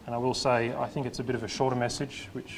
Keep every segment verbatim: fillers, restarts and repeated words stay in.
And I will say, I think it's a bit of a shorter message, which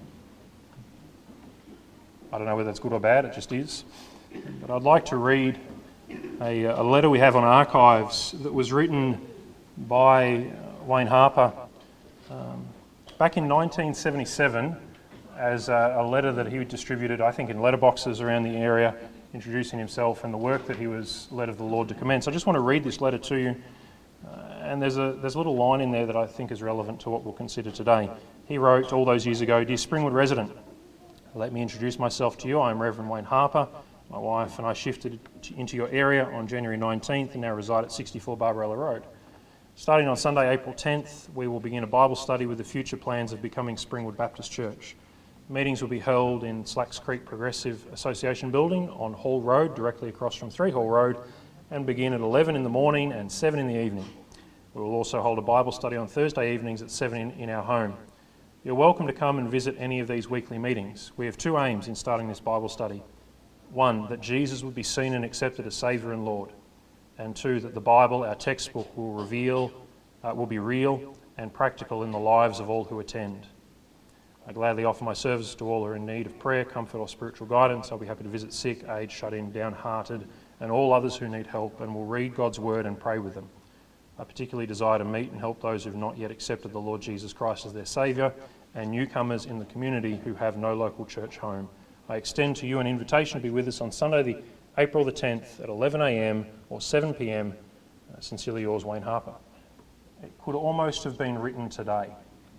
I don't know whether that's good or bad, it just is. But I'd like to read a, a letter we have on archives that was written by Wayne Harper um, back in nineteen seventy-seven as a, a letter that he distributed, I think, in letterboxes around the area, introducing himself and the work that he was led of the Lord to commence. I just want to read this letter to you. Uh, and there's a there's a little line in there that I think is relevant to what we'll consider today. He wrote all those years ago, "Dear Springwood resident, let me introduce myself to you. I am Reverend Wayne Harper. My wife and I shifted into your area on January nineteenth and now reside at sixty-four Barbarella Road. Starting on Sunday, April tenth, we will begin a Bible study with the future plans of becoming Springwood Baptist Church. Meetings will be held in Slacks Creek Progressive Association Building on Hall Road, directly across from three Hall Road, and begin at eleven in the morning and seven in the evening. We will also hold a Bible study on Thursday evenings at seven in, in our home. You're welcome to come and visit any of these weekly meetings. We have two aims in starting this Bible study. One, that Jesus would be seen and accepted as Saviour and Lord. And two, that the Bible, our textbook, will reveal, uh, will be real and practical in the lives of all who attend. I gladly offer my services to all who are in need of prayer, comfort or spiritual guidance. I'll be happy to visit sick, aged, shut-in, downhearted and all others who need help, and will read God's word and pray with them. I particularly desire to meet and help those who have not yet accepted the Lord Jesus Christ as their Saviour and newcomers in the community who have no local church home. I extend to you an invitation to be with us on Sunday, the April the tenth at eleven a m or seven p m. Uh, sincerely yours, Wayne Harper." It could almost have been written today.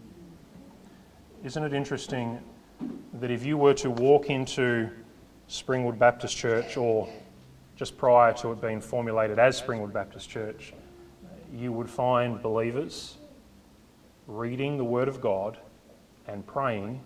Isn't it interesting that if you were to walk into Springwood Baptist Church, or just prior to it being formulated as Springwood Baptist Church, you would find believers reading the Word of God and praying,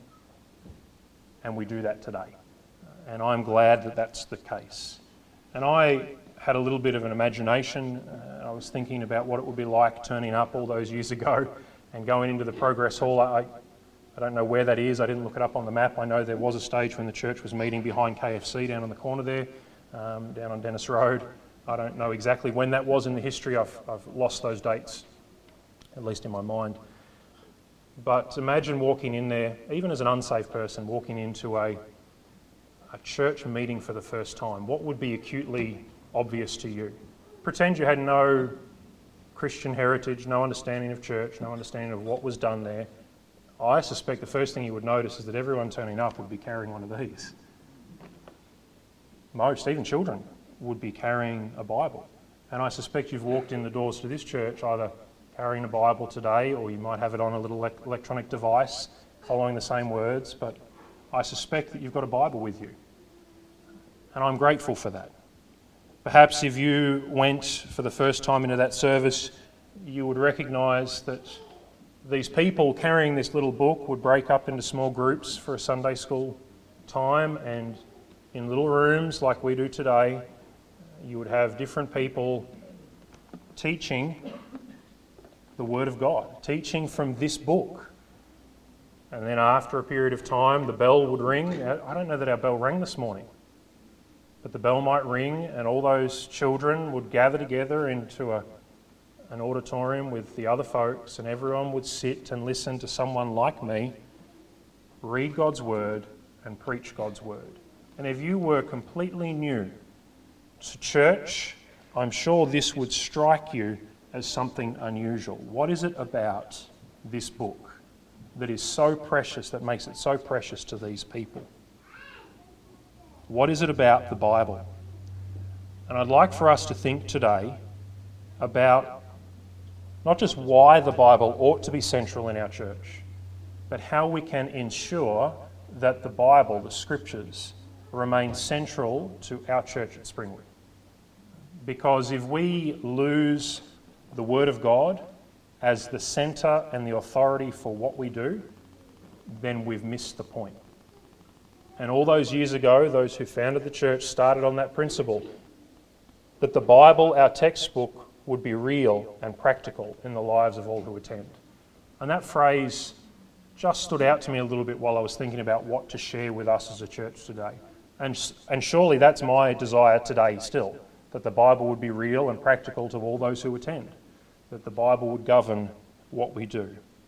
and we do that today. And I'm glad that that's the case. And I had a little bit of an imagination. Uh, I was thinking about what it would be like turning up all those years ago and going into the Progress Hall. I, I don't know where that is. I didn't look it up on the map. I know there was a stage when the church was meeting behind K F C down on the corner there, um, down on Dennis Road. I don't know exactly when that was in the history. I've, I've lost those dates, at least in my mind. But imagine walking in there, even as an unsafe person, walking into a, a church meeting for the first time. What would be acutely obvious to you? Pretend you had no Christian heritage, no understanding of church, no understanding of what was done there. I suspect the first thing you would notice is that everyone turning up would be carrying one of these. Most, even children, would be carrying a Bible. And I suspect you've walked in the doors to this church either carrying a Bible today, or you might have it on a little electronic device following the same words, but I suspect that you've got a Bible with you. And I'm grateful for that. Perhaps if you went for the first time into that service, you would recognise that these people carrying this little book would break up into small groups for a Sunday school time, and in little rooms like we do today, you would have different people teaching the Word of God, teaching from this book. And then after a period of time, the bell would ring. I don't know that our bell rang this morning, but the bell might ring and all those children would gather together into a, an auditorium with the other folks, and everyone would sit and listen to someone like me read God's Word and preach God's Word. And if you were completely new to church, I'm sure this would strike you as something unusual. What is it about this book that is so precious, that makes it so precious to these people? What is it about the Bible? And I'd like for us to think today about not just why the Bible ought to be central in our church, but how we can ensure that the Bible, the Scriptures, remain central to our church at Springwood. Because if we lose the Word of God as the centre and the authority for what we do, then we've missed the point. And all those years ago, those who founded the church started on that principle, that the Bible, our textbook, would be real and practical in the lives of all who attend. And that phrase just stood out to me a little bit while I was thinking about what to share with us as a church today. And, and surely that's my desire today still, that the Bible would be real and practical to all those who attend, that the Bible would govern what we do.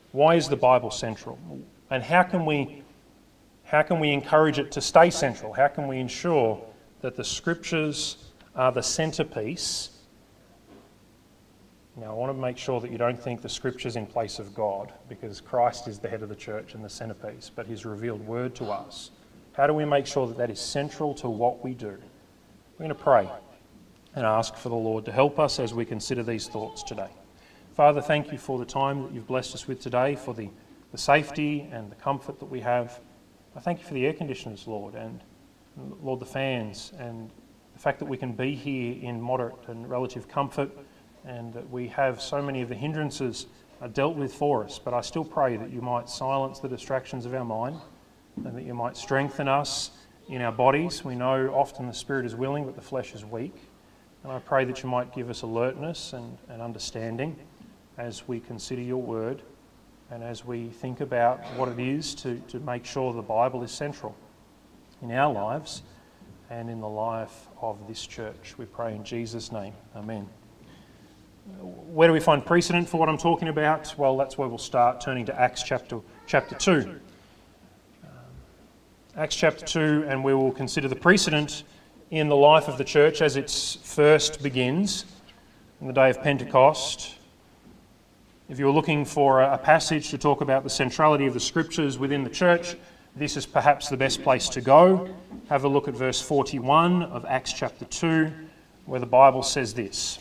Why is the Bible central? And how can we, how can we encourage it to stay central? How can we ensure that the Scriptures are the centrepiece? Now, I want to make sure that you don't think the Scripture's in place of God, because Christ is the head of the church and the centrepiece, but His revealed word to us. How do we make sure that that is central to what we do? We're going to pray and ask for the Lord to help us as we consider these thoughts today. Father, thank you for the time that you've blessed us with today, for the, the safety and the comfort that we have. I thank you for the air conditioners, Lord, and Lord, the fans, and the fact that we can be here in moderate and relative comfort, and that we have so many of the hindrances are dealt with for us. But I still pray that you might silence the distractions of our mind, and that you might strengthen us in our bodies. We know often the spirit is willing, but the flesh is weak. And I pray that you might give us alertness and, and understanding as we consider your word, and as we think about what it is to, to make sure the Bible is central in our lives and in the life of this church. We pray in Jesus' name. Amen. Where do we find precedent for what I'm talking about? Well, that's where we'll start, turning to Acts chapter, chapter two. Um, Acts chapter two, and we will consider the precedent in the life of the church as it first begins on the day of Pentecost. If you're looking for a passage to talk about the centrality of the Scriptures within the church, this is perhaps the best place to go. Have a look at verse forty-one of Acts chapter two, where the Bible says this: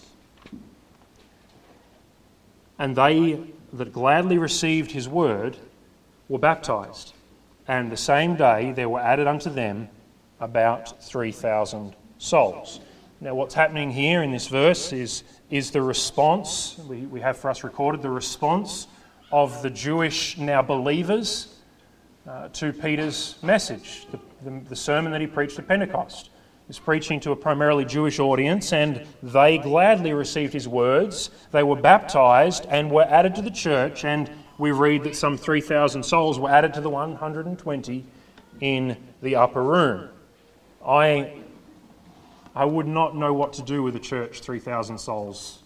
"And they that gladly received his word were baptized, and the same day there were added unto them about three thousand souls." Now, what's happening here in this verse is, is the response, we, we have for us recorded, the response of the Jewish now believers uh, to Peter's message, the, the, the sermon that he preached at Pentecost. He's preaching to a primarily Jewish audience, and they gladly received his words. They were baptized and were added to the church, and we read that some three thousand souls were added to the one hundred twenty in the upper room. I I would not know what to do with a church three thousand souls,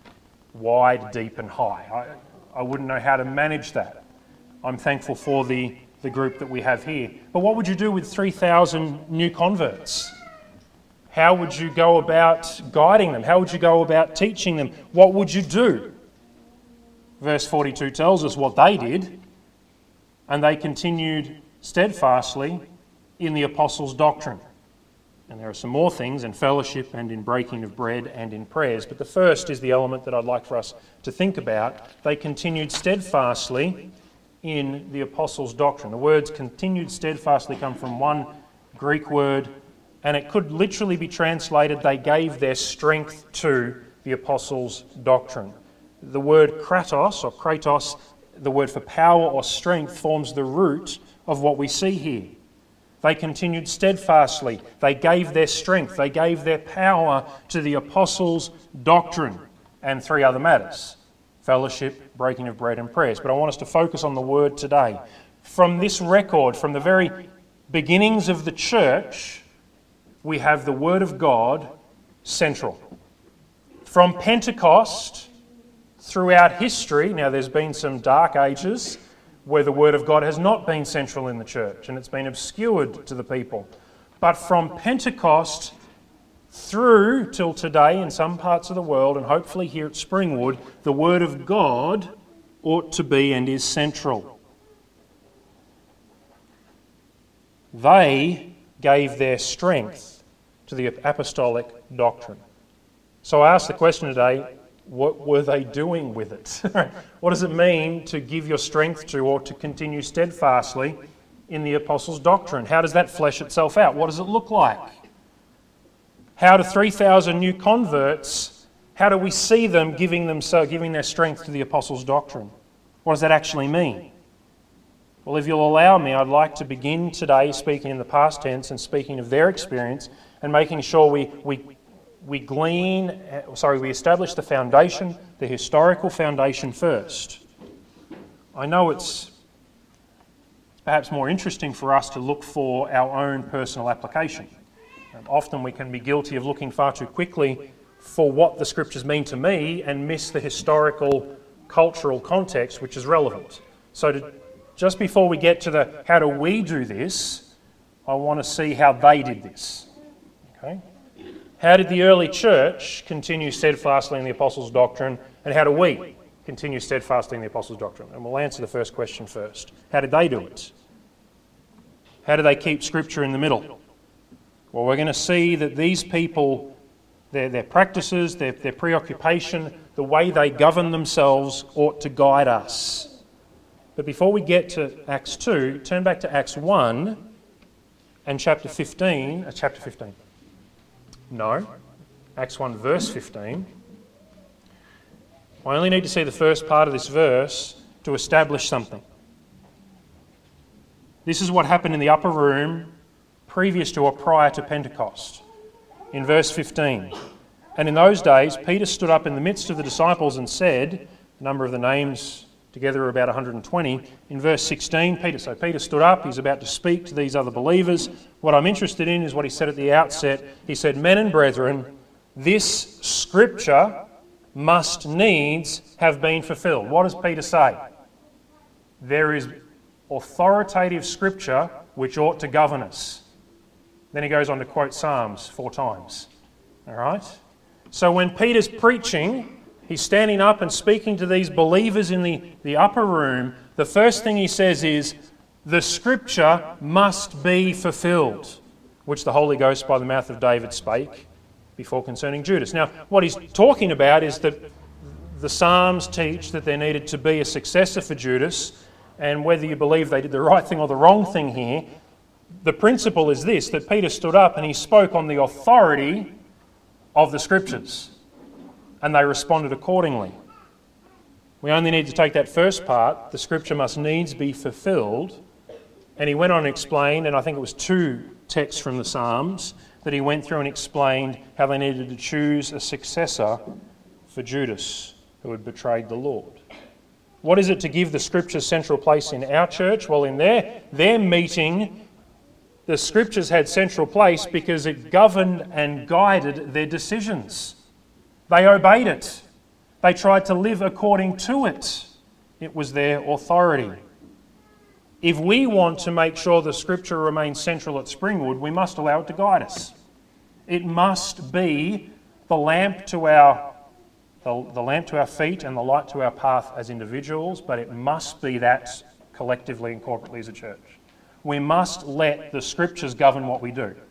wide, deep and high. I, I wouldn't know how to manage that. I'm thankful for the, the group that we have here. But what would you do with three thousand new converts? How would you go about guiding them? How would you go about teaching them? What would you do? Verse forty-two tells us what they did. "And they continued steadfastly in the apostles' doctrine." And there are some more things, in fellowship and in breaking of bread and in prayers. But the first is the element that I'd like for us to think about. They continued steadfastly in the apostles' doctrine. The words continued steadfastly come from one Greek word, and it could literally be translated, they gave their strength to the apostles' doctrine. The word kratos or kratos, the word for power or strength, forms the root of what we see here. They continued steadfastly. They gave their strength. They gave their power to the apostles' doctrine and three other matters: fellowship, breaking of bread, and prayers. But I want us to focus on the word today. From this record, from the very beginnings of the church, we have the word of God central. From Pentecost throughout history, now there's been some dark ages where the word of God has not been central in the church and it's been obscured to the people. But from Pentecost through till today in some parts of the world, and hopefully here at Springwood, the word of God ought to be and is central. They gave their strength to the apostolic doctrine. So I ask the question today, what were they doing with it? What does it mean to give your strength to or to continue steadfastly in the apostles' doctrine? How does that flesh itself out? What does it look like? How do three thousand new converts, how do we see them giving themselves, giving their strength to the apostles' doctrine? What does that actually mean? Well, if you'll allow me, I'd like to begin today speaking in the past tense and speaking of their experience and making sure we, we We glean, sorry, we establish the foundation, the historical foundation first. I know it's perhaps more interesting for us to look for our own personal application. Um, often we can be guilty of looking far too quickly for what the Scriptures mean to me and miss the historical, cultural context which is relevant. So to, just before we get to the how do we do this, I want to see how they did this. Okay? How did the early church continue steadfastly in the apostles' doctrine, and how do we continue steadfastly in the apostles' doctrine? And we'll answer the first question first. How did they do it? How do they keep Scripture in the middle? Well, we're going to see that these people, their, their practices, their, their preoccupation, the way they govern themselves ought to guide us. But before we get to Acts two, turn back to Acts one and chapter fifteen. Uh, chapter fifteen. No. Acts one verse fifteen. I only need to see the first part of this verse to establish something. This is what happened in the upper room previous to or prior to Pentecost. In verse fifteen, and in those days Peter stood up in the midst of the disciples and said, the number of the names together are about one hundred twenty. In verse sixteen, Peter, so Peter stood up, he's about to speak to these other believers. What I'm interested in is what he said at the outset. He said, men and brethren, this scripture must needs have been fulfilled. What does Peter say? There is authoritative scripture which ought to govern us. Then he goes on to quote Psalms four times. All right? So when Peter's preaching, he's standing up and speaking to these believers in the, the upper room, the first thing he says is, the scripture must be fulfilled, which the Holy Ghost by the mouth of David spake before concerning Judas. Now, what he's talking about is that the Psalms teach that there needed to be a successor for Judas, and whether you believe they did the right thing or the wrong thing here, the principle is this, that Peter stood up and he spoke on the authority of the Scriptures, and they responded accordingly. We only need to take that first part, the Scripture must needs be fulfilled, and he went on and explained, and I think it was two texts from the Psalms, that he went through and explained how they needed to choose a successor for Judas, who had betrayed the Lord. What is it to give the Scriptures central place in our church? Well, in their, their meeting, the Scriptures had central place because it governed and guided their decisions. They obeyed it. They tried to live according to it. It was their authority. If we want to make sure the Scripture remains central at Springwood, we must allow it to guide us. It must be the lamp to our the, the lamp to our feet and the light to our path as individuals, but it must be that collectively and corporately as a church. We must let the Scriptures govern what we do.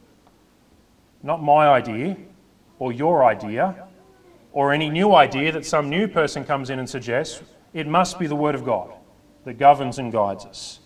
Not my idea, or your idea, or any new idea that some new person comes in and suggests. It must be the Word of God that governs and guides us.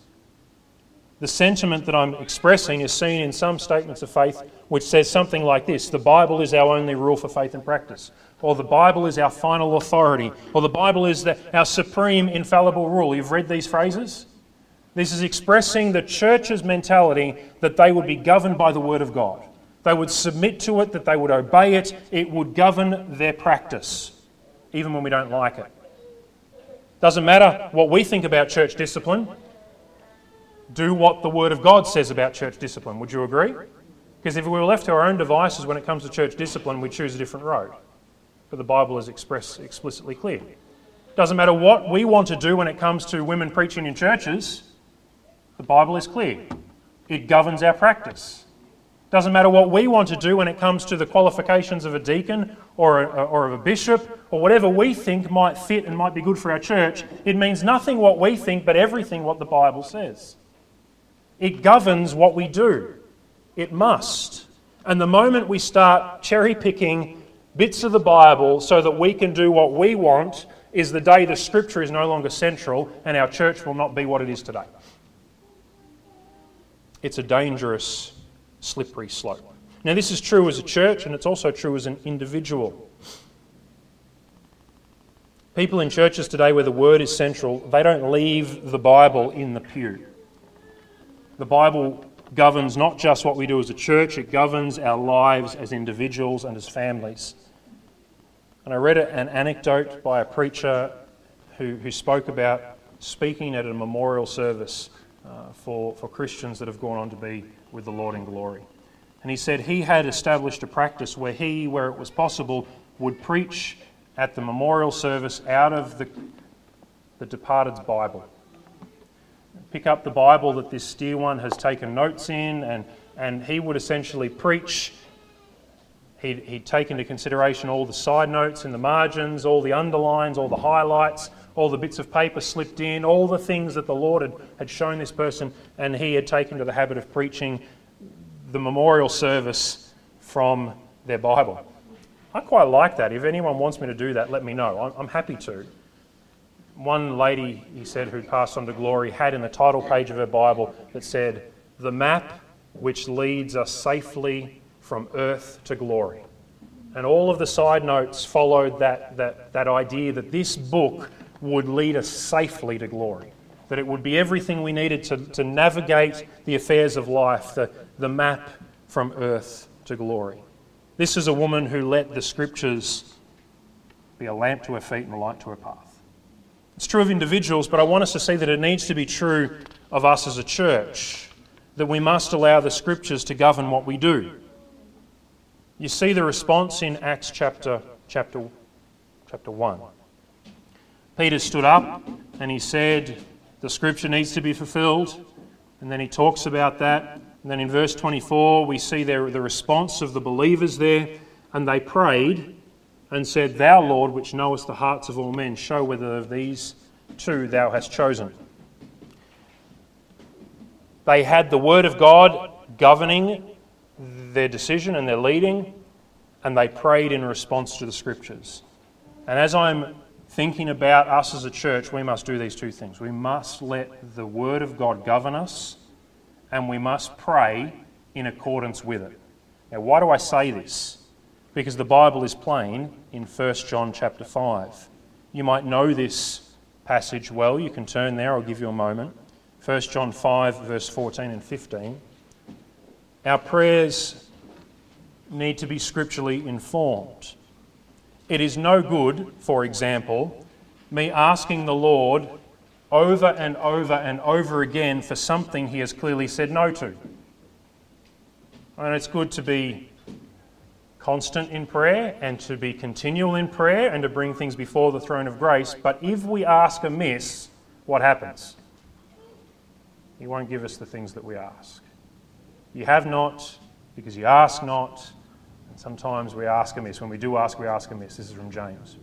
The sentiment that I'm expressing is seen in some statements of faith which says something like this: the Bible is our only rule for faith and practice, or the Bible is our final authority, or the Bible is the, our supreme infallible rule. You've read these phrases? This is expressing the church's mentality that they would be governed by the Word of God. They would submit to it, that they would obey it. It would govern their practice, even when we don't like it. Doesn't matter what we think about church discipline. Do what the Word of God says about church discipline. Would you agree? Because if we were left to our own devices when it comes to church discipline, we'd choose a different road. But the Bible is expressed explicitly clear. Doesn't matter what we want to do when it comes to women preaching in churches. The Bible is clear. It governs our practice. Doesn't matter what we want to do when it comes to the qualifications of a deacon or, a, or of a bishop, or whatever we think might fit and might be good for our church. It means nothing what we think, but everything what the Bible says. It governs what we do. It must. And the moment we start cherry-picking bits of the Bible so that we can do what we want is the day the Scripture is no longer central and our church will not be what it is today. It's a dangerous, slippery slope. Now, this is true as a church, and it's also true as an individual. People in churches today where the Word is central, they don't leave the Bible in the pew. The Bible governs not just what we do as a church, it governs our lives as individuals and as families. And I read an anecdote by a preacher who, who spoke about speaking at a memorial service uh, for, for Christians that have gone on to be with the Lord in glory. And he said he had established a practice where he, where it was possible, would preach at the memorial service out of the, the departed's Bible. pick up the Bible that this dear one has taken notes in, and, and he would essentially preach. He'd, he'd take into consideration all the side notes in the margins, all the underlines, all the highlights, all the bits of paper slipped in, all the things that the Lord had, had shown this person, and he had taken to the habit of preaching the memorial service from their Bible. I quite like that. If anyone wants me to do that, let me know. I'm, I'm happy to. One lady, he said, who'd passed on to glory, had in the title page of her Bible that said, "The map which leads us safely from earth to glory." And all of the side notes followed that, that, that idea that this book would lead us safely to glory, that it would be everything we needed to, to navigate the affairs of life, the, the map from earth to glory. This is a woman who let the Scriptures be a lamp to her feet and a light to her path. It's true of individuals, but I want us to see that it needs to be true of us as a church, that we must allow the Scriptures to govern what we do. You see the response in Acts chapter, chapter, chapter one. Peter stood up and he said, the Scripture needs to be fulfilled. And then he talks about that. And then in verse twenty-four, we see there the response of the believers there. And they prayed and said, "Thou, Lord, which knowest the hearts of all men, show whether of these two thou hast chosen." They had the Word of God governing their decision and their leading, and they prayed in response to the Scriptures. And as I'm thinking about us as a church, we must do these two things. We must let the Word of God govern us, and we must pray in accordance with it. Now, why do I say this? Because the Bible is plain in First John chapter five. You might know this passage well. You can turn there. I'll give you a moment. First John five, verse fourteen and fifteen. Our prayers need to be scripturally informed. It is no good, for example, me asking the Lord over and over and over again for something he has clearly said no to. And it's good to be constant in prayer and to be continual in prayer and to bring things before the throne of grace. But if we ask amiss, what happens? He won't give us the things that we ask. You have not because you ask not. And sometimes we ask amiss. When we do ask, we ask amiss. This is from James.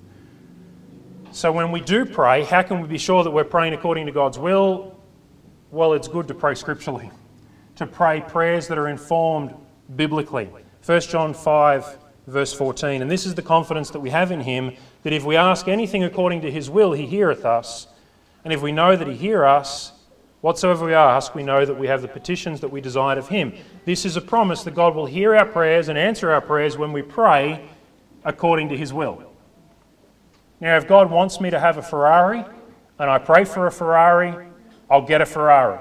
So when we do pray, how can we be sure that we're praying according to God's will? Well, it's good to pray scripturally, to pray prayers that are informed biblically. First John five, verse fourteen. And this is the confidence that we have in him, that if we ask anything according to his will, he heareth us. And if we know that he hear us, whatsoever we ask, we know that we have the petitions that we desired of him. This is a promise that God will hear our prayers and answer our prayers when we pray according to his will. Now, if God wants me to have a Ferrari, and I pray for a Ferrari, I'll get a Ferrari.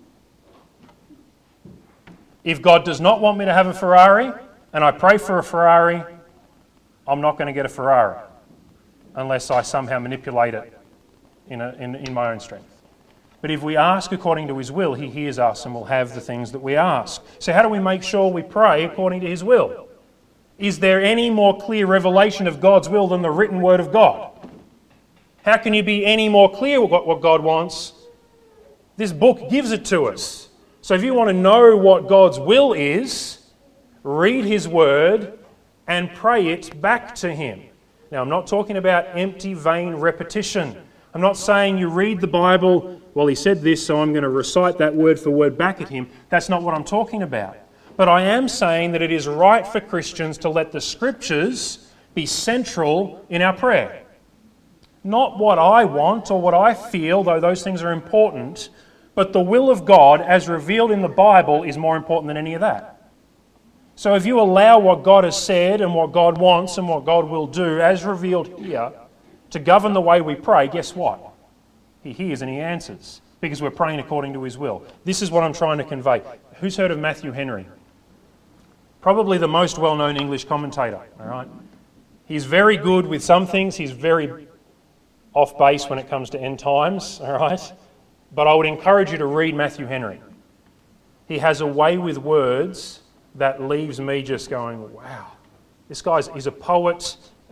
If God does not want me to have a Ferrari, and I pray for a Ferrari, I'm not going to get a Ferrari unless I somehow manipulate it in, a, in, in my own strength. But if we ask according to his will, he hears us and will have the things that we ask. So how do we make sure we pray according to his will? Is there any more clear revelation of God's will than the written word of God? How can you be any more clear what, what God wants? This book gives it to us. So if you want to know what God's will is, read his word and pray it back to him. Now, I'm not talking about empty, vain repetition. I'm not saying you read the Bible, well, he said this, so I'm going to recite that word for word back at him. That's not what I'm talking about. But I am saying that it is right for Christians to let the Scriptures be central in our prayer. Not what I want or what I feel, though those things are important, but the will of God as revealed in the Bible is more important than any of that. So if you allow what God has said and what God wants and what God will do as revealed here to govern the way we pray, guess what? He hears and he answers because we're praying according to his will. This is what I'm trying to convey. Who's heard of Matthew Henry? Probably the most well-known English commentator, all right? He's very good with some things. He's very off base when it comes to end times, all right? But I would encourage you to read Matthew Henry. He has a way with words that leaves me just going, wow. This guy's he's a poet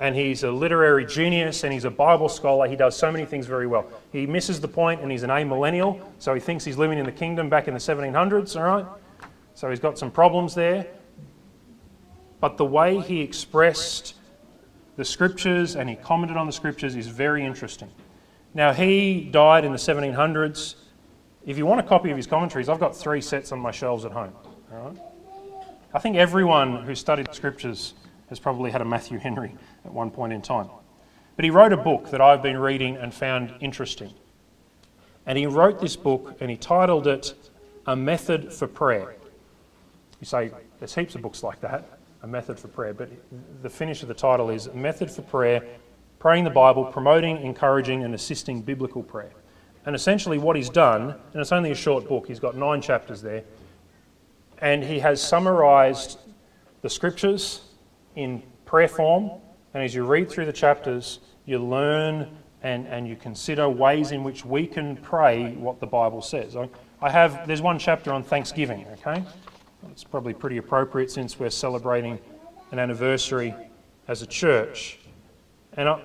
and he's a literary genius, and he's a Bible scholar. He does so many things very well. He misses the point, and he's an amillennial, so he thinks he's living in the kingdom back in the seventeen hundreds, all right? So he's got some problems there. But the way he expressed the scriptures and he commented on the scriptures is very interesting. Now, he died in the seventeen hundreds. If you want a copy of his commentaries, I've got three sets on my shelves at home, all right? I think everyone who studied the scriptures has probably had a Matthew Henry at one point in time. But he wrote a book that I've been reading and found interesting. And he wrote this book and he titled it A Method for Prayer. You say, there's heaps of books like that, A Method for Prayer, but the finish of the title is A Method for Prayer, Praying the Bible, Promoting, Encouraging and Assisting Biblical Prayer. And essentially what he's done, and it's only a short book, he's got nine chapters there, and he has summarised the scriptures in prayer form, and as you read through the chapters, you learn and, and you consider ways in which we can pray what the Bible says. I, I have, there's one chapter on Thanksgiving, okay? It's probably pretty appropriate since we're celebrating an anniversary as a church. And I,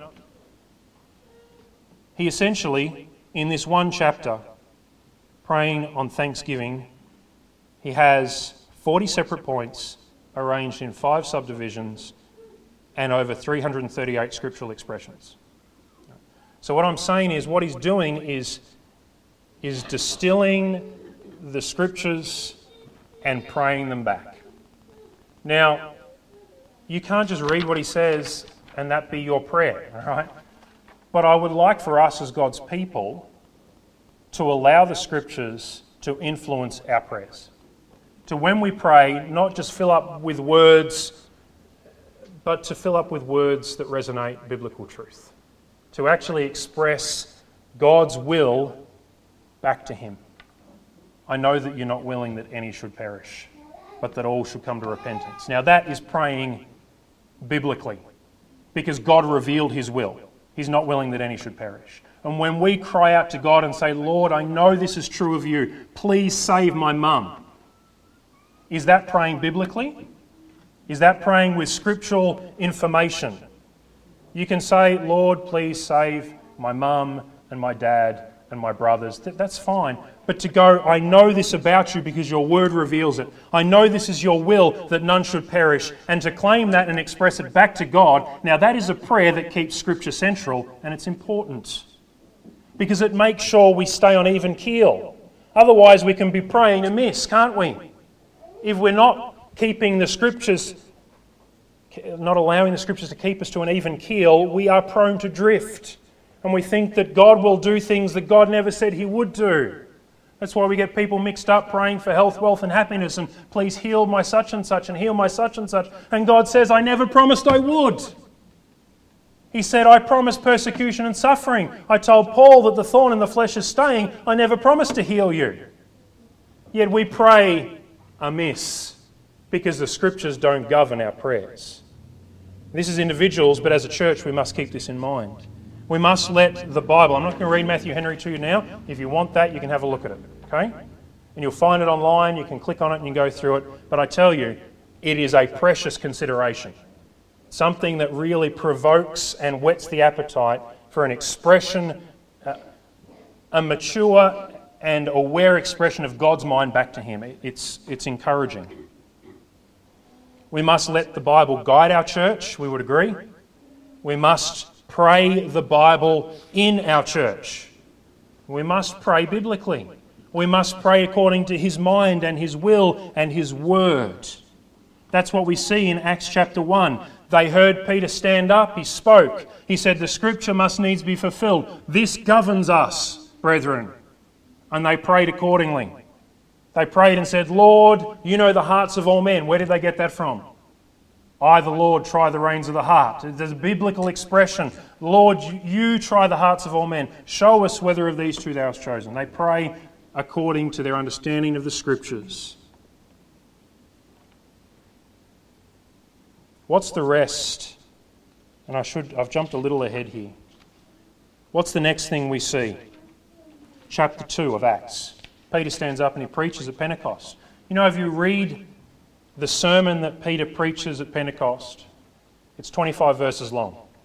he essentially, in this one chapter, praying on Thanksgiving, he has forty separate points arranged in five subdivisions and over three hundred thirty-eight scriptural expressions. So what I'm saying is what he's doing is, is distilling the scriptures and praying them back. Now, you can't just read what he says and that be your prayer, all right? But I would like for us as God's people to allow the scriptures to influence our prayers. To when we pray, not just fill up with words, but to fill up with words that resonate biblical truth. To actually express God's will back to him. I know that you're not willing that any should perish, but that all should come to repentance. Now that is praying biblically, because God revealed his will. He's not willing that any should perish. And when we cry out to God and say, Lord, I know this is true of you, please save my mum. Is that praying biblically? Is that praying with scriptural information? You can say, Lord, please save my mum and my dad and my brothers. That's fine. But to go, I know this about you because your word reveals it. I know this is your will that none should perish. And to claim that and express it back to God, now that is a prayer that keeps scripture central, and it's important. Because it makes sure we stay on even keel. Otherwise we can be praying amiss, can't we? If we're not keeping the scriptures, not allowing the scriptures to keep us to an even keel, we are prone to drift. And we think that God will do things that God never said he would do. That's why we get people mixed up praying for health, wealth and happiness and please heal my such and such and heal my such and such. And God says, I never promised I would. He said, I promised persecution and suffering. I told Paul that the thorn in the flesh is staying. I never promised to heal you. Yet we pray amiss because the scriptures don't govern our prayers. This is individuals, but as a church we must keep this in mind. We must let the Bible, I'm not going to read Matthew Henry to you now. If you want that, you can have a look at it, okay? And you'll find it online, you can click on it and you can go through it. But I tell you, it is a precious consideration. Something that really provokes and whets the appetite for an expression, uh, a mature and aware expression of God's mind back to him. It's, it's encouraging. We must let the Bible guide our church, we would agree. We must pray the Bible in our church. We must pray biblically. We must pray according to his mind and his will and his word. That's what we see in Acts chapter one. They heard Peter stand up, he spoke. He said, the scripture must needs be fulfilled. This governs us, brethren. And they prayed accordingly. They prayed and said, Lord, you know the hearts of all men. Where did they get that from? I, the Lord, try the reins of the heart. There's a biblical expression. Lord, you try the hearts of all men. Show us whether of these two thou hast chosen. They pray according to their understanding of the scriptures. What's the rest? And I should, I've jumped a little ahead here. What's the next thing we see? Chapter two of Acts. Peter stands up and he preaches at Pentecost. You know, if you read the sermon that Peter preaches at Pentecost, it's twenty-five verses long.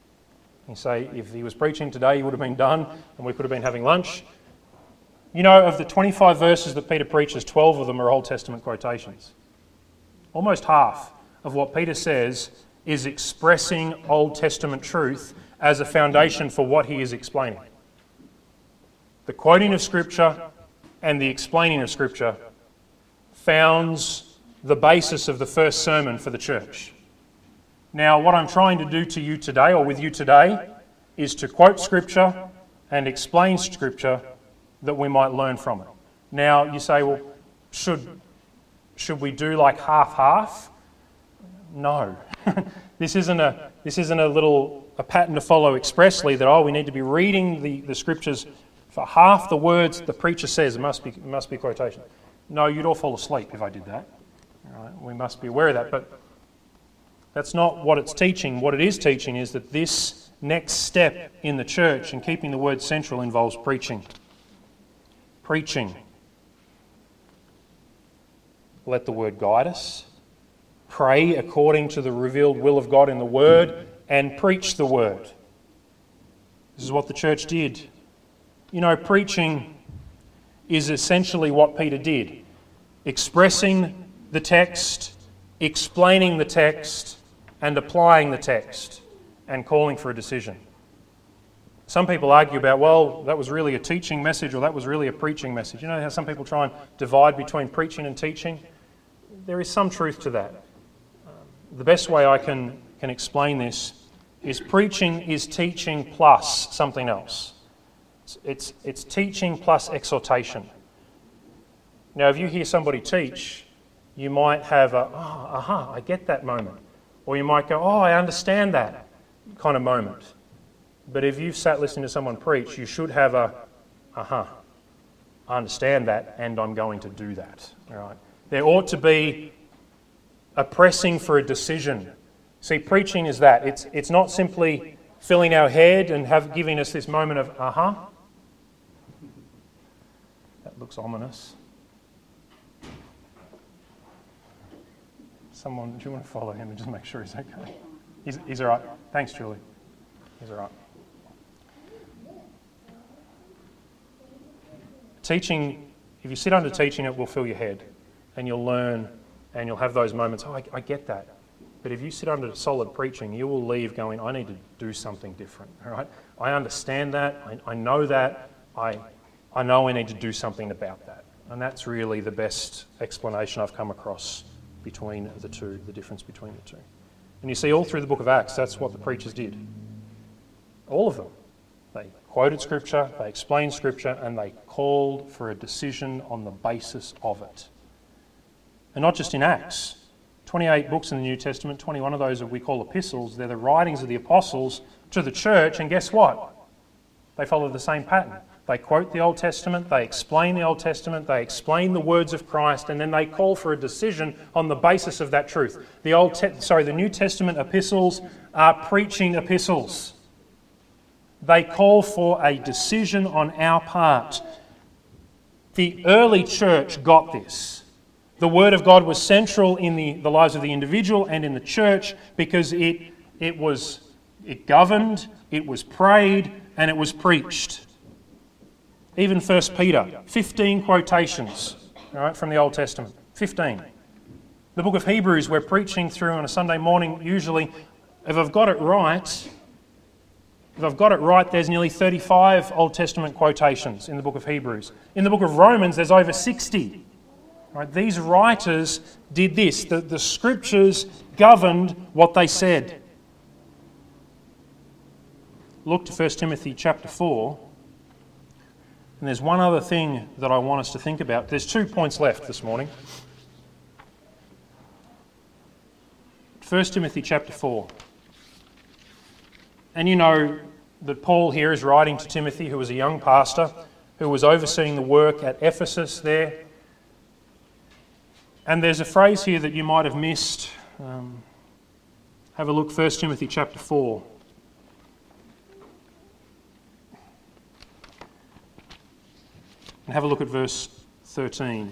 You say, if he was preaching today, he would have been done and we could have been having lunch. You know, of the twenty-five verses that Peter preaches, twelve of them are Old Testament quotations. Almost half of what Peter says is expressing Old Testament truth as a foundation for what he is explaining. The quoting of Scripture and the explaining of Scripture founds the basis of the first sermon for the church. Now, what I'm trying to do to you today, or with you today, is to quote Scripture and explain Scripture that we might learn from it. Now, you say, well, should, should we do like half-half? No. This isn't a this isn't a little a pattern to follow expressly that, oh, we need to be reading the, the Scriptures for half the words the preacher says. It must be, it must be quotation. No, you'd all fall asleep if I did that. All right? We must be aware of that. But that's not what it's teaching. What it is teaching is that this next step in the church in keeping the word central involves preaching. Preaching. Let the word guide us. Pray according to the revealed will of God in the word, and preach the word. This is what the church did. You know, preaching is essentially what Peter did. Expressing the text, explaining the text, and applying the text, and calling for a decision. Some people argue about, well, that was really a teaching message or that was really a preaching message. You know how some people try and divide between preaching and teaching? There is some truth to that. Um, the best way I can, can explain this is preaching is teaching plus something else. It's, it's, it's teaching plus exhortation. Now, if you hear somebody teach, you might have a, oh, aha, I get that moment. Or you might go, oh, I understand that kind of moment. But if you've sat listening to someone preach, you should have a, aha, I understand that and I'm going to do that. All right. There ought to be a pressing for a decision. See, preaching is that. It's it's not simply filling our head and have giving us this moment of, aha. That looks ominous. Someone, do you want to follow him and just make sure he's okay? He's, he's all right. Thanks, Julie. He's all right. Teaching, if you sit under teaching, it will fill your head and you'll learn and you'll have those moments, oh, I, I get that. But if you sit under solid preaching, you will leave going, I need to do something different, all right? I understand that. I, I know that. I, I know I need to do something about that. And that's really the best explanation I've come across between the two, the difference between the two. And you see all through the book of Acts, that's what the preachers did. All of them. They quoted Scripture, they explained Scripture, and they called for a decision on the basis of it. And not just in Acts. twenty-eight books in the New Testament, twenty-one of those that we call epistles, they're the writings of the apostles to the church, and guess what? They follow the same pattern. They quote the Old Testament, they explain the Old Testament, they explain the words of Christ, and then they call for a decision on the basis of that truth. The Old, Te- sorry, the New Testament epistles are preaching epistles. They call for a decision on our part. The early church got this. The Word of God was central in the, the lives of the individual and in the church because it, it was it governed, it was prayed, and it was preached. Even First Peter, fifteen quotations, all right, from the Old Testament. fifteen. The book of Hebrews, we're preaching through on a Sunday morning, usually. If I've got it right, if I've got it right, there's nearly thirty-five Old Testament quotations in the book of Hebrews. In the book of Romans, there's over sixty. Right, these writers did this. The, the Scriptures governed what they said. Look to First Timothy chapter four. And there's one other thing that I want us to think about. There's two points left this morning. First Timothy chapter four. And you know that Paul here is writing to Timothy, who was a young pastor, who was overseeing the work at Ephesus there. And there's a phrase here that you might have missed. Um, have a look, First Timothy chapter four. And have a look at verse thirteen.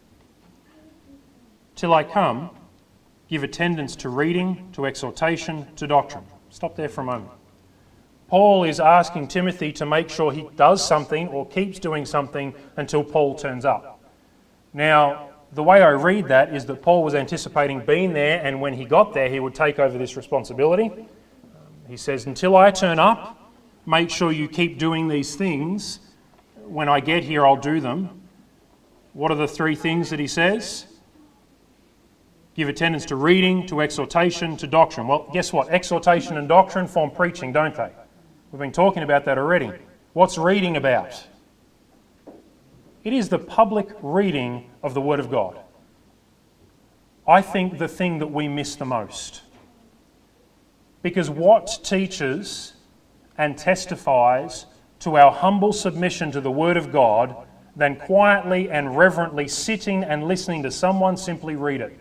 Till I come, give attendance to reading, to exhortation, to doctrine. Stop there for a moment. Paul is asking Timothy to make sure he does something or keeps doing something until Paul turns up. Now, the way I read that is that Paul was anticipating being there, and when he got there, he would take over this responsibility. He says, until I turn up, make sure you keep doing these things. When I get here, I'll do them. What are the three things that he says? Give attendance to reading, to exhortation, to doctrine. Well, guess what? Exhortation and doctrine form preaching, don't they? We've been talking about that already. What's reading about? It is the public reading of the Word of God. I think the thing that we miss the most. Because what teaches and testifies to our humble submission to the Word of God than quietly and reverently sitting and listening to someone simply read it?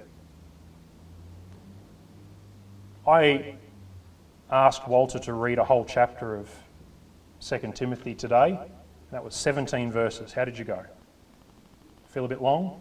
I asked Walter to read a whole chapter of Second Timothy today. That was seventeen verses. How did you go? Feel a bit long?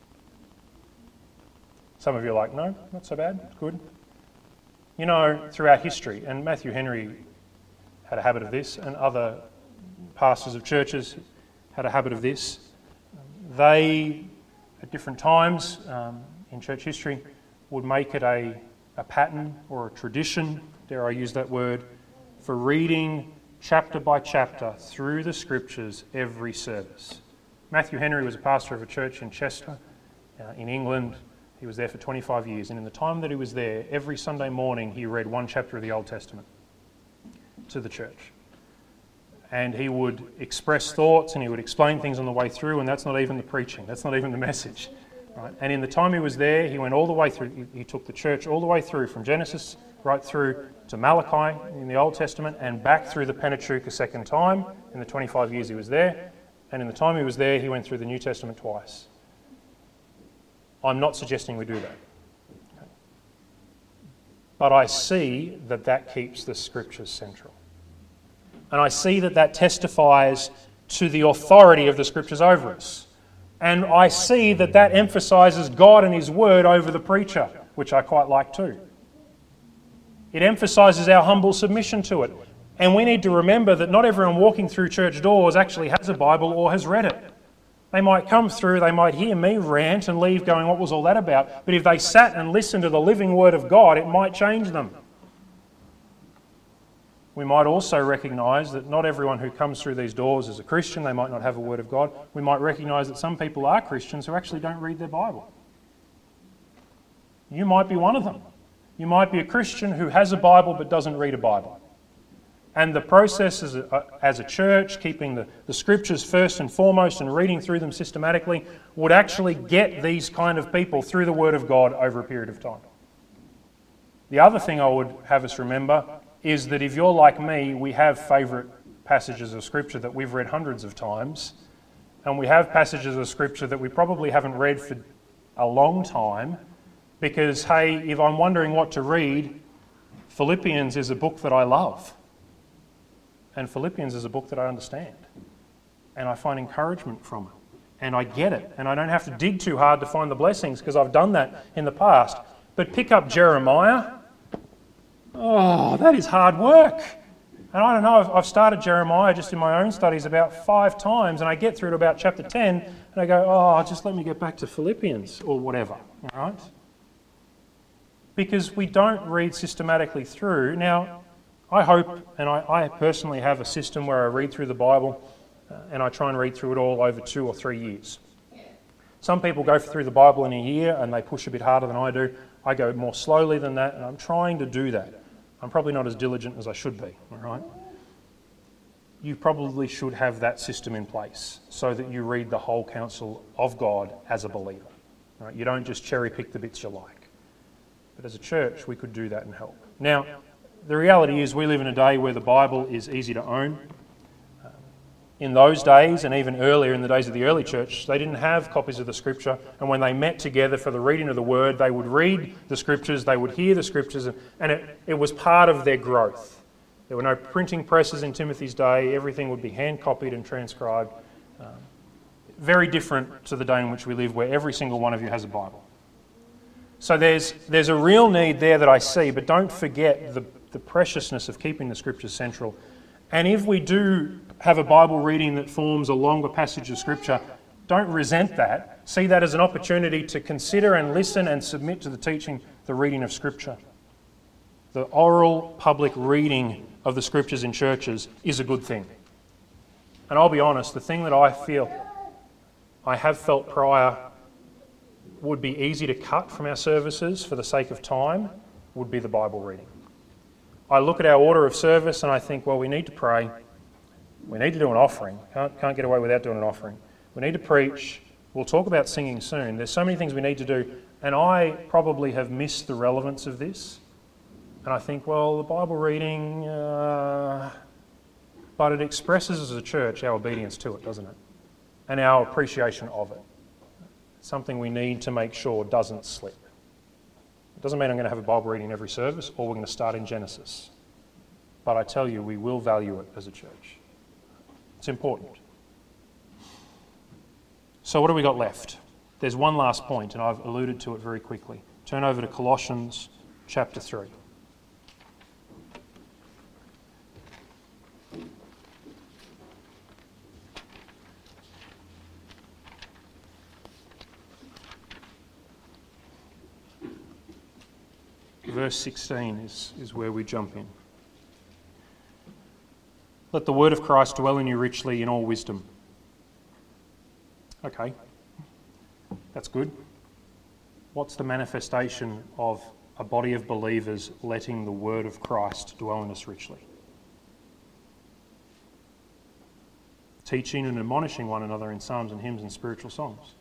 Some of you are like, no, not so bad, it's good. You know, throughout history, and Matthew Henry had a habit of this, and other pastors of churches had a habit of this, they, at different times um, in church history, would make it a, a pattern or a tradition, dare I use that word, for reading chapter by chapter through the Scriptures every service. Matthew Henry was a pastor of a church in Chester, uh, in England. He was there for twenty-five years, and in the time that he was there, every Sunday morning he read one chapter of the Old Testament to the church. And he would express thoughts and he would explain things on the way through, and that's not even the preaching, that's not even the message. Right? And in the time he was there, he went all the way through, he, he took the church all the way through, from Genesis right through to Malachi in the Old Testament, and back through the Pentateuch a second time in the twenty-five years he was there. And in the time he was there, he went through the New Testament twice. I'm not suggesting we do that. Okay. But I see that that keeps the Scriptures central. And I see that that testifies to the authority of the Scriptures over us. And I see that that emphasises God and His Word over the preacher, which I quite like too. It emphasises our humble submission to it. And we need to remember that not everyone walking through church doors actually has a Bible or has read it. They might come through, they might hear me rant and leave going, what was all that about? But if they sat and listened to the living Word of God, it might change them. We might also recognise that not everyone who comes through these doors is a Christian. They might not have a Word of God. We might recognise that some people are Christians who actually don't read their Bible. You might be one of them. You might be a Christian who has a Bible but doesn't read a Bible. And the process as a, as a church, keeping the, the Scriptures first and foremost and reading through them systematically, would actually get these kind of people through the Word of God over a period of time. The other thing I would have us remember is that if you're like me, we have favourite passages of Scripture that we've read hundreds of times, and we have passages of Scripture that we probably haven't read for a long time, because, hey, if I'm wondering what to read, Philippians is a book that I love. And Philippians is a book that I understand. And I find encouragement from it. And I get it. And I don't have to dig too hard to find the blessings, because I've done that in the past. But pick up Jeremiah. Oh, that is hard work. And I don't know, I've, I've started Jeremiah just in my own studies about five times, and I get through to about chapter ten, and I go, oh, just let me get back to Philippians, or whatever. All right? Because we don't read systematically through. Now, I hope, and I, I personally have a system where I read through the Bible uh, and I try and read through it all over two or three years. Some people go through the Bible in a year and they push a bit harder than I do. I go more slowly than that, and I'm trying to do that. I'm probably not as diligent as I should be, all right? You probably should have that system in place so that you read the whole counsel of God as a believer. Right? You don't just cherry pick the bits you like. But as a church, we could do that and help. Now, the reality is we live in a day where the Bible is easy to own. In those days, and even earlier in the days of the early church, they didn't have copies of the Scripture, and when they met together for the reading of the Word, they would read the Scriptures, they would hear the Scriptures, and it, it was part of their growth. There were no printing presses in Timothy's day. Everything would be hand-copied and transcribed. Um, very different to the day in which we live, where every single one of you has a Bible. So there's, there's a real need there that I see, but don't forget the the preciousness of keeping the Scriptures central, And if we do have a Bible reading that forms a longer passage of Scripture, don't resent that. See that as an opportunity to consider and listen and submit to the teaching, the reading of Scripture. The oral public reading of the Scriptures in churches is a good thing. And I'll be honest, the thing that I feel, I have felt prior would be easy to cut from our services for the sake of time would be the Bible reading. I look at our order of service and I think, well, we need to pray. We need to do an offering. Can't, can't get away without doing an offering. We need to preach. We'll talk about singing soon. There's so many things we need to do. And I probably have missed the relevance of this. And I think, well, the Bible reading, uh, but it expresses as a church our obedience to it, doesn't it? And our appreciation of it. Something we need to make sure doesn't slip. It doesn't mean I'm going to have a Bible reading every service or we're going to start in Genesis. But I tell you, we will value it as a church. It's important. So what do we got left? There's one last point, and I've alluded to it very quickly. Turn over to Colossians chapter three. Verse sixteen is, is where we jump in. Let the word of Christ dwell in you richly in all wisdom. Okay, that's good. What's the manifestation of a body of believers letting the word of Christ dwell in us richly? Teaching and admonishing one another in psalms and hymns and spiritual songs.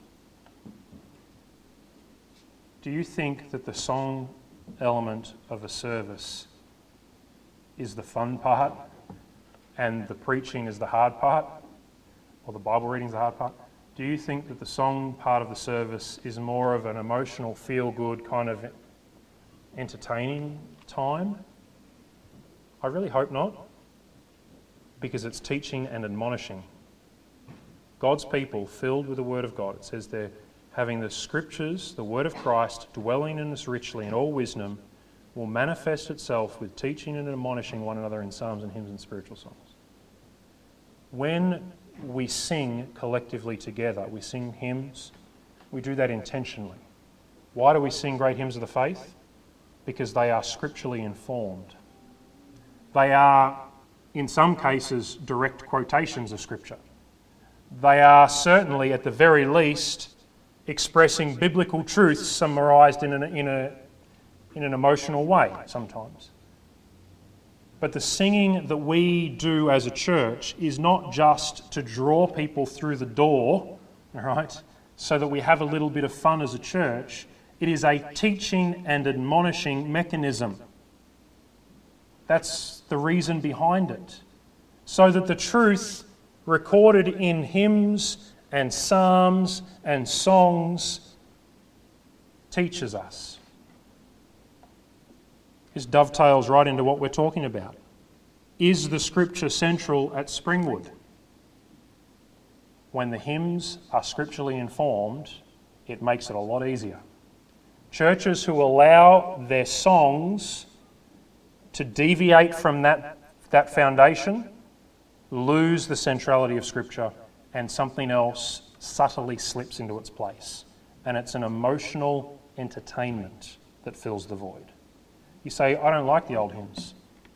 Do you think that the song element of a service is the fun part and the preaching is the hard part, or the Bible reading is the hard part? Do you think that the song part of the service is more of an emotional, feel-good kind of entertaining time? I really hope not, because it's teaching and admonishing. God's people filled with the Word of God, it says they're having the Scriptures, the Word of Christ, dwelling in us richly in all wisdom, will manifest itself with teaching and admonishing one another in psalms and hymns and spiritual songs. When we sing collectively together, we sing hymns, we do that intentionally. Why do we sing great hymns of the faith? Because they are scripturally informed. They are, in some cases, direct quotations of Scripture. They are certainly, at the very least, expressing biblical truths summarised in an, in, a, in an emotional way sometimes. But the singing that we do as a church is not just to draw people through the door, all right, so that we have a little bit of fun as a church. It is a teaching and admonishing mechanism. That's the reason behind it. So that the truth recorded in hymns and psalms and songs teaches us. This dovetails right into what we're talking about. Is the Scripture central at Springwood? When the hymns are scripturally informed, it makes it a lot easier. Churches who allow their songs to deviate from that, that foundation lose the centrality of Scripture, and something else subtly slips into its place. And it's an emotional entertainment that fills the void. You say, I don't like the old hymns.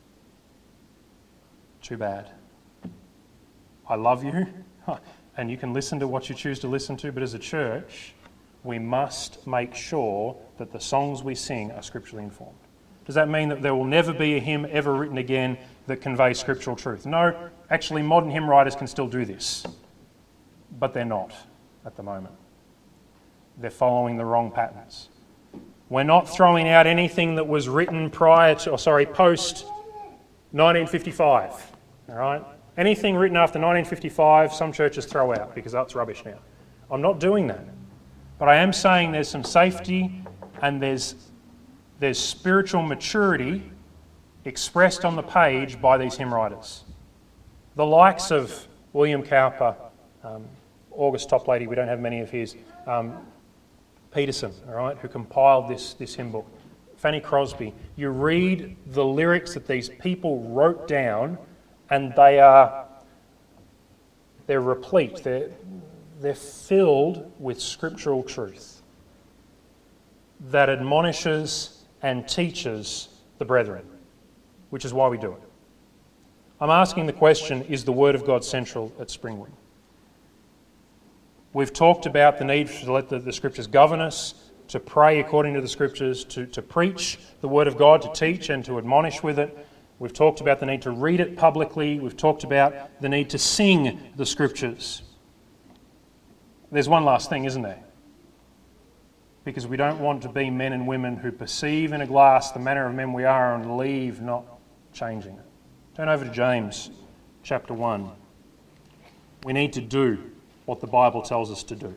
Too bad. I love you, and you can listen to what you choose to listen to, but as a church, we must make sure that the songs we sing are scripturally informed. Does that mean that there will never be a hymn ever written again that conveys scriptural truth? No, actually modern hymn writers can still do this, but they're not at the moment. They're following the wrong patterns. We're not throwing out anything that was written prior to, or sorry, post nineteen fifty-five, all right? Anything written after nineteen fifty-five, some churches throw out because that's rubbish now. I'm not doing that. But I am saying there's some safety and there's there's spiritual maturity expressed on the page by these hymn writers. The likes of William Cowper, um, August Toplady, we don't have many of his, um, Peterson, all right, who compiled this, this hymn book, Fanny Crosby. You read the lyrics that these people wrote down And they are, they're replete, they're, they're filled with scriptural truth that admonishes and teaches the brethren, which is why we do it. I'm asking the question, is the Word of God central at Springwood? We've talked about the need to let the, the Scriptures govern us, to pray according to the Scriptures, to, to preach the Word of God, to teach and to admonish with it. We've talked about the need to read it publicly. We've talked about the need to sing the Scriptures. There's one last thing, isn't there? Because we don't want to be men and women who perceive in a glass the manner of men we are and leave not changing it. Turn over to James chapter one. We need to do what the Bible tells us to do.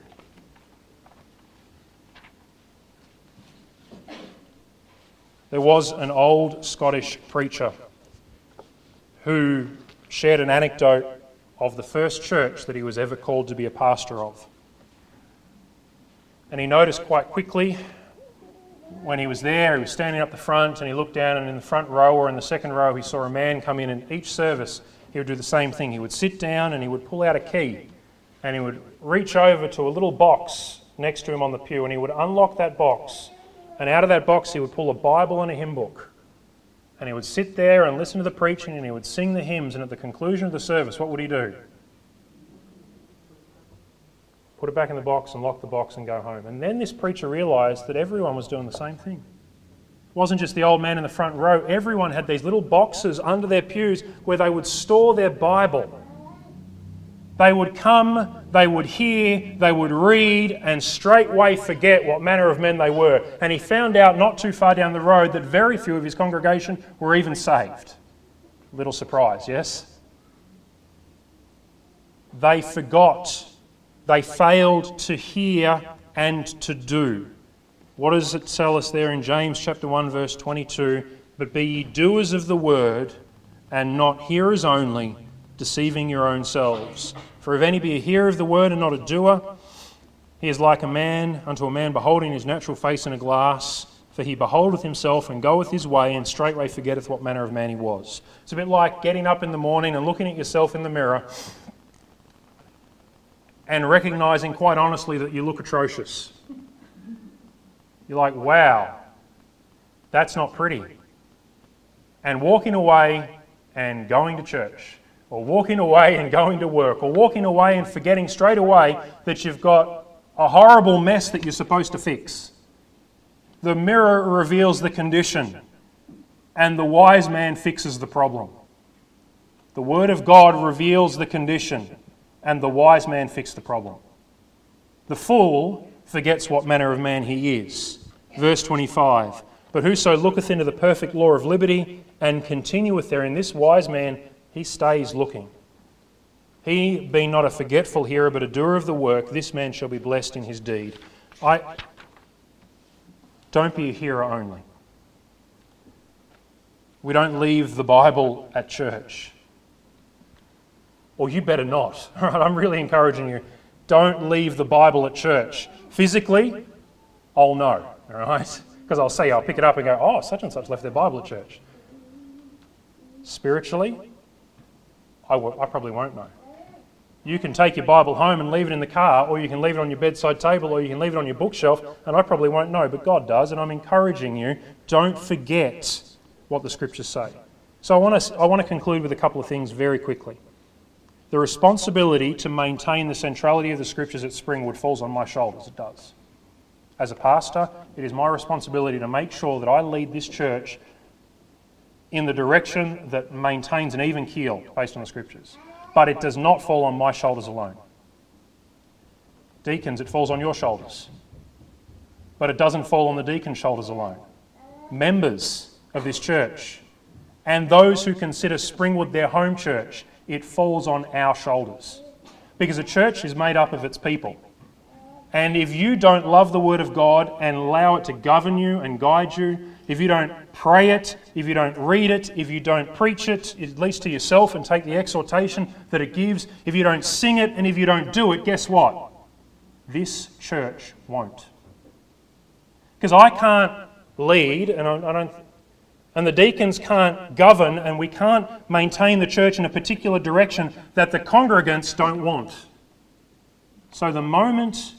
There was an old Scottish preacher who shared an anecdote of the first church that he was ever called to be a pastor of. And he noticed quite quickly when he was there, he was standing up the front and he looked down, and in the front row or in the second row he saw a man come in, and each service he would do the same thing. He would sit down and he would pull out a key and he would reach over to a little box next to him on the pew, and he would unlock that box, and out of that box he would pull a Bible and a hymn book. And he would sit there and listen to the preaching and he would sing the hymns, and at the conclusion of the service, what would he do? Put it back in the box and lock the box and go home. And then this preacher realised that everyone was doing the same thing. It wasn't just the old man in the front row. Everyone had these little boxes under their pews where they would store their Bible. They would come, they would hear, they would read, and straightway forget what manner of men they were. And he found out not too far down the road that very few of his congregation were even saved. Little surprise, yes? They forgot. They failed to hear and to do. What does it tell us there in James chapter one verse twenty-two? But be ye doers of the word, and not hearers only, deceiving your own selves. For if any be a hearer of the word and not a doer, he is like a man unto a man beholding his natural face in a glass. For he beholdeth himself and goeth his way, and straightway forgetteth what manner of man he was. It's a bit like getting up in the morning and looking at yourself in the mirror and recognising quite honestly that you look atrocious. You're like, wow, that's not pretty. And walking away and going to church, or walking away and going to work, or walking away and forgetting straight away that you've got a horrible mess that you're supposed to fix. The mirror reveals the condition, and the wise man fixes the problem. The Word of God reveals the condition, and the wise man fixed the problem. The fool forgets what manner of man he is. Verse twenty-five, but whoso looketh into the perfect law of liberty and continueth therein, this wise man, he stays looking. He, being not a forgetful hearer, but a doer of the work, this man shall be blessed in his deed. I don't be a hearer only. We don't leave the Bible at church. Or you better not. All right, I'm really encouraging you. Don't leave the Bible at church. Physically, I'll know, all right? Because I'll see, I'll pick it up and go, oh, such and such left their Bible at church. Spiritually, I, w- I probably won't know. You can take your Bible home and leave it in the car, or you can leave it on your bedside table, or you can leave it on your bookshelf, and I probably won't know, but God does, and I'm encouraging you, don't forget what the Scriptures say. So I want to I want to conclude with a couple of things very quickly. The responsibility to maintain the centrality of the Scriptures at Springwood falls on my shoulders, it does. As a pastor, it is my responsibility to make sure that I lead this church in the direction that maintains an even keel based on the Scriptures. But it does not fall on my shoulders alone. Deacons, it falls on your shoulders. But it doesn't fall on the deacon's shoulders alone. Members of this church and those who consider Springwood their home church, it falls on our shoulders. Because a church is made up of its people. And if you don't love the Word of God and allow it to govern you and guide you, if you don't pray it, if you don't read it, if you don't preach it, at least to yourself, and take the exhortation that it gives, if you don't sing it and if you don't do it, guess what? This church won't. Because I can't lead, and I don't, And the deacons can't govern, and we can't maintain the church in a particular direction that the congregants don't want. So the moment,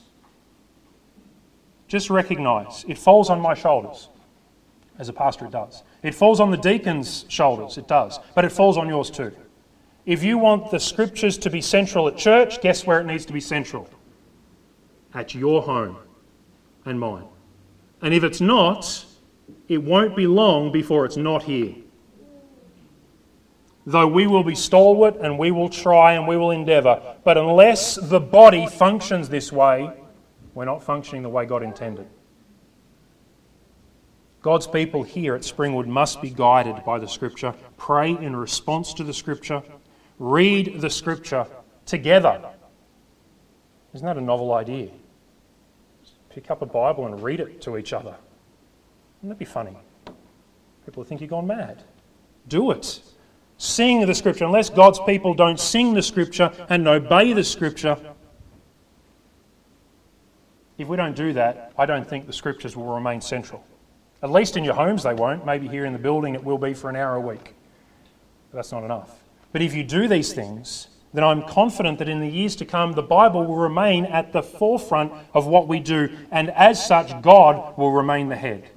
just recognise, it falls on my shoulders. As a pastor, it does. It falls on the deacons' shoulders, it does. But it falls on yours too. If you want the Scriptures to be central at church, guess where it needs to be central? At your home and mine. And if it's not, it won't be long before it's not here. Though we will be stalwart and we will try and we will endeavour, but unless the body functions this way, we're not functioning the way God intended. God's people here at Springwood must be guided by the Scripture, pray in response to the Scripture, read the Scripture together. Isn't that a novel idea? Pick up a Bible and read it to each other. Wouldn't that be funny? People think you've gone mad. Do it. Sing the Scripture. Unless God's people don't sing the Scripture and obey the Scripture, if we don't do that, I don't think the Scriptures will remain central. At least in your homes they won't. Maybe here in the building it will be for an hour a week. But that's not enough. But if you do these things, then I'm confident that in the years to come the Bible will remain at the forefront of what we do, and as such God will remain the head.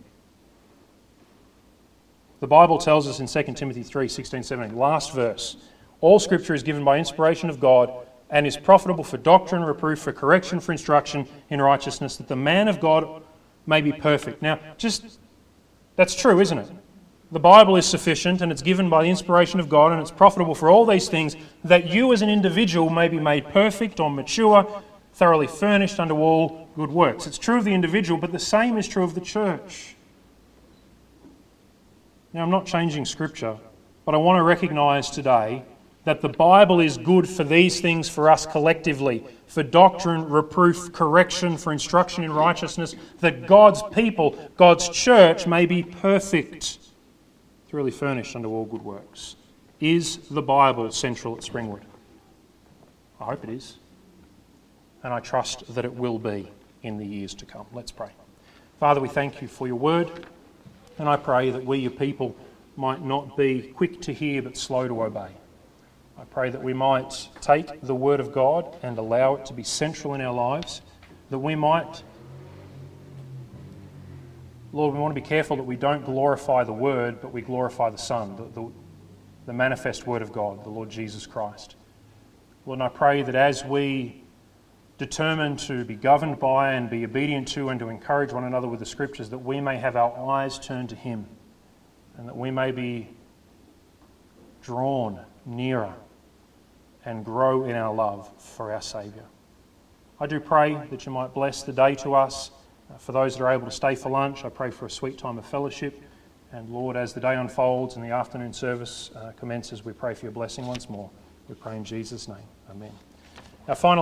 The Bible tells us in Second Timothy three, sixteen, seventeen, last verse, all Scripture is given by inspiration of God and is profitable for doctrine, reproof, for correction, for instruction in righteousness, that the man of God may be perfect. Now, just, that's true, isn't it? The Bible is sufficient and it's given by the inspiration of God and it's profitable for all these things, that you as an individual may be made perfect or mature, thoroughly furnished unto all good works. It's true of the individual, but the same is true of the church. Now, I'm not changing Scripture, but I want to recognise today that the Bible is good for these things for us collectively, for doctrine, reproof, correction, for instruction in righteousness, that God's people, God's church may be perfect, thoroughly furnished unto all good works. Is the Bible central at Springwood? I hope it is. And I trust that it will be in the years to come. Let's pray. Father, we thank you for your word. And I pray that we, your people, might not be quick to hear but slow to obey. I pray that we might take the Word of God and allow it to be central in our lives, that we might, Lord, we want to be careful that we don't glorify the Word, but we glorify the Son, the, the, the manifest Word of God, the Lord Jesus Christ. Lord, and I pray that as we determine to be governed by and be obedient to and to encourage one another with the Scriptures, that we may have our eyes turned to Him and that we may be drawn nearer and grow in our love for our Saviour. I do pray that you might bless the day to us. For those that are able to stay for lunch, I pray for a sweet time of fellowship. And Lord, as the day unfolds and the afternoon service uh, commences, we pray for your blessing once more. We pray in Jesus' name. Amen. Our final